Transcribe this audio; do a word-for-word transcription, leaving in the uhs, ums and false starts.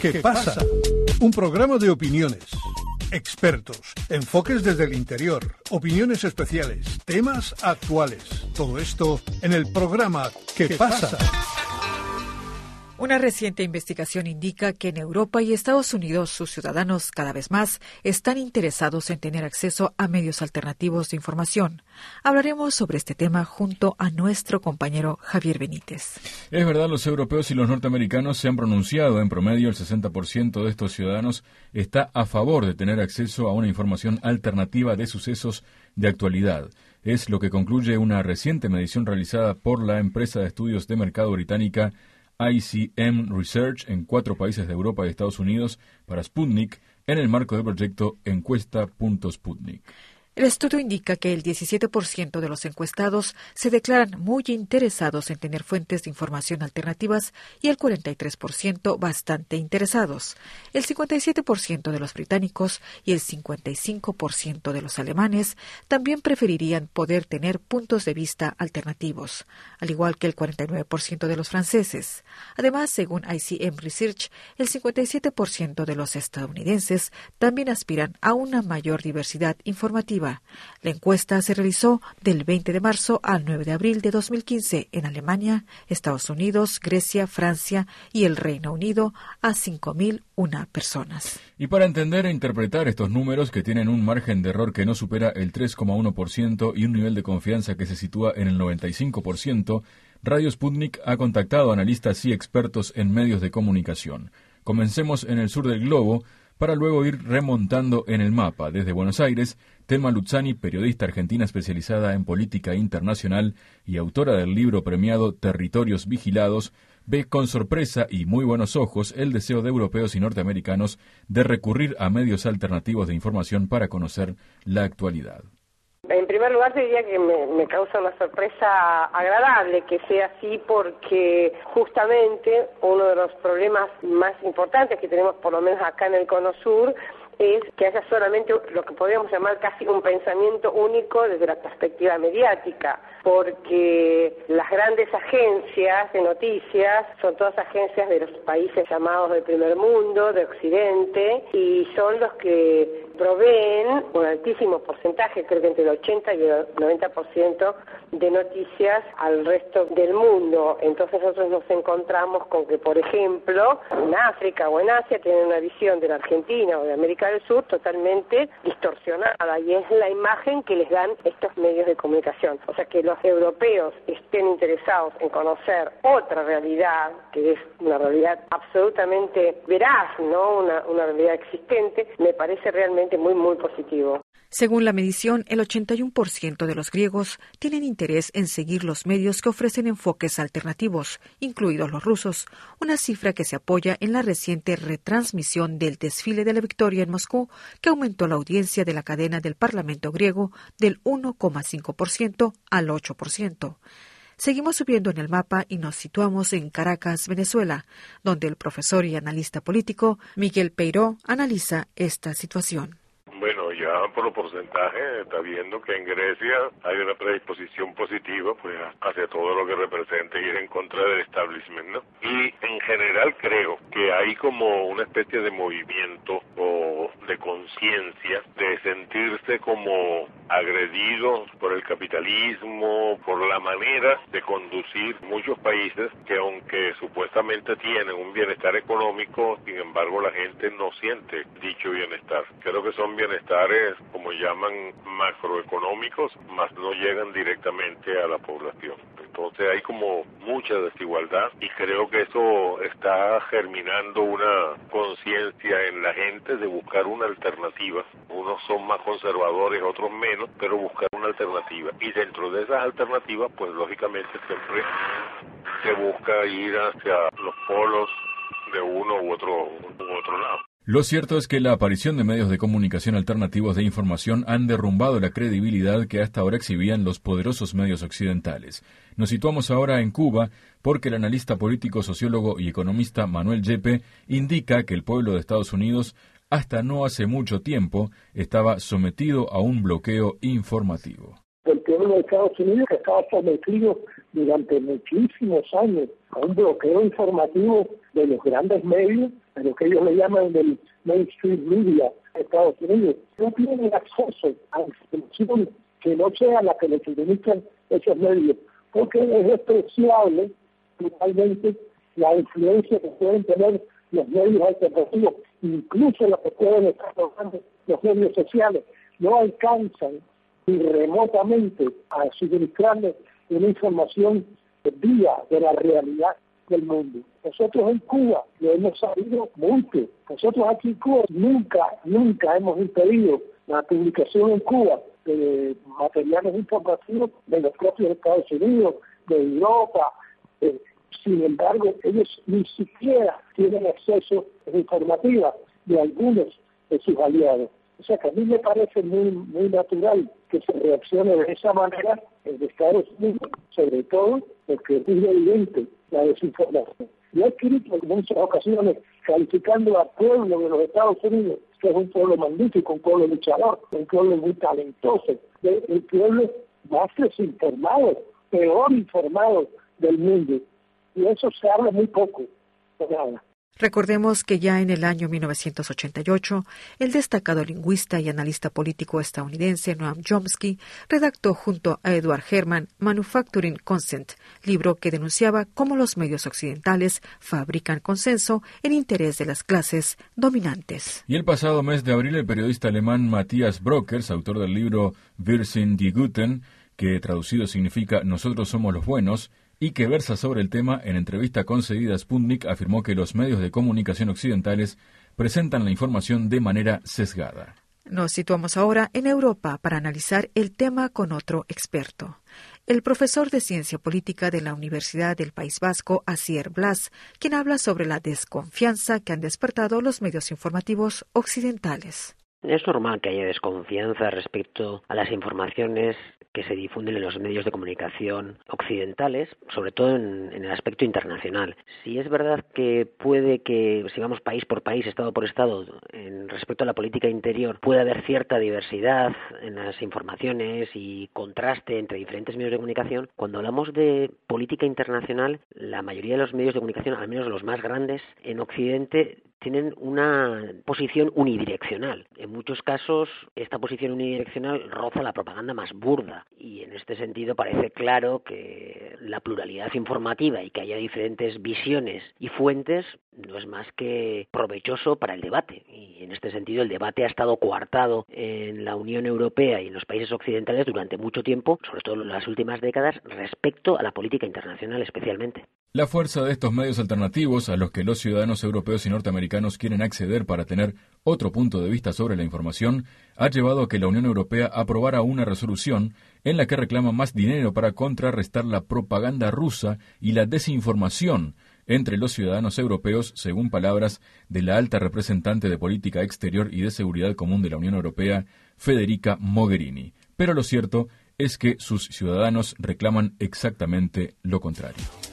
¿Qué pasa? Un programa de opiniones, expertos, enfoques desde el interior, opiniones especiales, temas actuales. Todo esto en el programa ¿Qué pasa? Una reciente investigación indica que en Europa y Estados Unidos sus ciudadanos cada vez más están interesados en tener acceso a medios alternativos de información. Hablaremos sobre este tema junto a nuestro compañero Javier Benítez. Es verdad, los europeos y los norteamericanos se han pronunciado. En promedio, el sesenta por ciento de estos ciudadanos está a favor de tener acceso a una información alternativa de sucesos de actualidad. Es lo que concluye una reciente medición realizada por la empresa de estudios de mercado británica I C M Research en cuatro países de Europa y Estados Unidos para Sputnik en el marco del proyecto Encuesta punto Sputnik. El estudio indica que el diecisiete por ciento de los encuestados se declaran muy interesados en tener fuentes de información alternativas y el cuarenta y tres por ciento bastante interesados. El cincuenta y siete por ciento de los británicos y el cincuenta y cinco por ciento de los alemanes también preferirían poder tener puntos de vista alternativos, al igual que el cuarenta y nueve por ciento de los franceses. Además, según I C M Research, el cincuenta y siete por ciento de los estadounidenses también aspiran a una mayor diversidad informativa. La encuesta se realizó del veinte de marzo al nueve de abril de dos mil quince en Alemania, Estados Unidos, Grecia, Francia y el Reino Unido a cinco mil una personas. Y para entender e interpretar estos números que tienen un margen de error que no supera el tres coma uno por ciento y un nivel de confianza que se sitúa en el noventa y cinco por ciento, Radio Sputnik ha contactado a analistas y expertos en medios de comunicación. Comencemos en el sur del globo, para luego ir remontando en el mapa. Desde Buenos Aires, Thelma Luzzani, periodista argentina especializada en política internacional y autora del libro premiado Territorios Vigilados, ve con sorpresa y muy buenos ojos el deseo de europeos y norteamericanos de recurrir a medios alternativos de información para conocer la actualidad. En primer lugar, te diría que me, me causa una sorpresa agradable que sea así, porque justamente uno de los problemas más importantes que tenemos, por lo menos acá en el Cono Sur, es que haya solamente lo que podríamos llamar casi un pensamiento único desde la perspectiva mediática, porque las grandes agencias de noticias son todas agencias de los países llamados del primer mundo, de Occidente, y son los que proveen un altísimo porcentaje, creo que entre el ochenta y el noventa por ciento de noticias al resto del mundo. Entonces nosotros nos encontramos con que, por ejemplo, en África o en Asia tienen una visión de la Argentina o de América del Sur totalmente distorsionada, y es la imagen que les dan estos medios de comunicación. O sea, que los europeos estén interesados en conocer otra realidad, que es una realidad absolutamente veraz, ¿no? Una, una realidad existente, me parece realmente muy, muy positivo. Según la medición, el ochenta y uno por ciento de los griegos tienen interés en seguir los medios que ofrecen enfoques alternativos, incluidos los rusos, una cifra que se apoya en la reciente retransmisión del desfile de la victoria en Moscú, que aumentó la audiencia de la cadena del Parlamento griego del uno coma cinco por ciento al ocho por ciento. Seguimos subiendo en el mapa y nos situamos en Caracas, Venezuela, donde el profesor y analista político Miguel Peiró analiza esta situación. Bueno, ya por porcentaje está viendo que en Grecia hay una predisposición positiva pues hacia todo lo que representa ir en contra del establishment, ¿no? Y en general creo que hay como una especie de movimiento o de conciencia de sentirse como agredidos por el capitalismo, por la manera de conducir muchos países que, aunque supuestamente tienen un bienestar económico, sin embargo la gente no siente dicho bienestar. Creo que son bienestares, como llaman, macroeconómicos, más no llegan directamente a la población. Entonces hay como mucha desigualdad y creo que eso está germinando una conciencia en la gente de buscar una alternativa. Unos son más conservadores, otros menos, pero buscar una alternativa. Y dentro de esas alternativas, pues lógicamente siempre se busca ir hacia los polos de uno u otro, u otro lado. Lo cierto es que la aparición de medios de comunicación alternativos de información han derrumbado la credibilidad que hasta ahora exhibían los poderosos medios occidentales. Nos situamos ahora en Cuba porque el analista político, sociólogo y economista Manuel Yepes indica que el pueblo de Estados Unidos hasta no hace mucho tiempo estaba sometido a un bloqueo informativo. El pueblo de Estados Unidos estaba sometido durante muchísimos años a un bloqueo informativo de los grandes medios, de lo que ellos le llaman del mainstream media de Estados Unidos. No tienen acceso a información que no sea la que les suministran esos medios, porque es despreciable totalmente la influencia que pueden tener los medios alternativos, incluso los que pueden estar logrando los medios sociales, no alcanzan ni remotamente a suministrarles una información vía de la realidad del mundo. Nosotros en Cuba lo hemos sabido mucho. Nosotros aquí en Cuba nunca, nunca hemos impedido la publicación en Cuba de materiales informativos de los propios Estados Unidos, de Europa. Eh, sin embargo, ellos ni siquiera tienen acceso a informativa de algunos de sus aliados. O sea que a mí me parece muy, muy natural que se reaccione de esa manera en Estados Unidos, sobre todo porque es muy evidente la desinformación. Yo he escrito en muchas ocasiones calificando al pueblo de los Estados Unidos, que es un pueblo magnífico, un pueblo luchador, un pueblo muy talentoso, el pueblo más desinformado, peor informado del mundo. Y eso se habla muy poco, de nada. Recordemos que ya en el año mil novecientos ochenta y ocho, el destacado lingüista y analista político estadounidense Noam Chomsky redactó junto a Edward Herman Manufacturing Consent, libro que denunciaba cómo los medios occidentales fabrican consenso en interés de las clases dominantes. Y el pasado mes de abril, el periodista alemán Matthias Brokers, autor del libro Wir sind die Guten, que traducido significa Nosotros somos los buenos, y que versa sobre el tema, en entrevista concedida a Sputnik, afirmó que los medios de comunicación occidentales presentan la información de manera sesgada. Nos situamos ahora en Europa para analizar el tema con otro experto. El profesor de Ciencia Política de la Universidad del País Vasco, Asier Blas, quien habla sobre la desconfianza que han despertado los medios informativos occidentales. Es normal que haya desconfianza respecto a las informaciones que se difunden en los medios de comunicación occidentales, sobre todo en, en el aspecto internacional. Si es verdad que puede que, si vamos país por país, estado por estado, en respecto a la política interior, puede haber cierta diversidad en las informaciones y contraste entre diferentes medios de comunicación, cuando hablamos de política internacional, la mayoría de los medios de comunicación, al menos los más grandes, en Occidente, tienen una posición unidireccional. En muchos casos, esta posición unidireccional roza la propaganda más burda y en este sentido parece claro que la pluralidad informativa y que haya diferentes visiones y fuentes no es más que provechoso para el debate. Y en este sentido el debate ha estado coartado en la Unión Europea y en los países occidentales durante mucho tiempo, sobre todo en las últimas décadas, respecto a la política internacional especialmente. La fuerza de estos medios alternativos a los que los ciudadanos europeos y norteamericanos quieren acceder para tener otro punto de vista sobre la información ha llevado a que la Unión Europea aprobara una resolución en la que reclama más dinero para contrarrestar la propaganda rusa y la desinformación entre los ciudadanos europeos, según palabras de la alta representante de Política Exterior y de Seguridad Común de la Unión Europea, Federica Mogherini. Pero lo cierto es que sus ciudadanos reclaman exactamente lo contrario.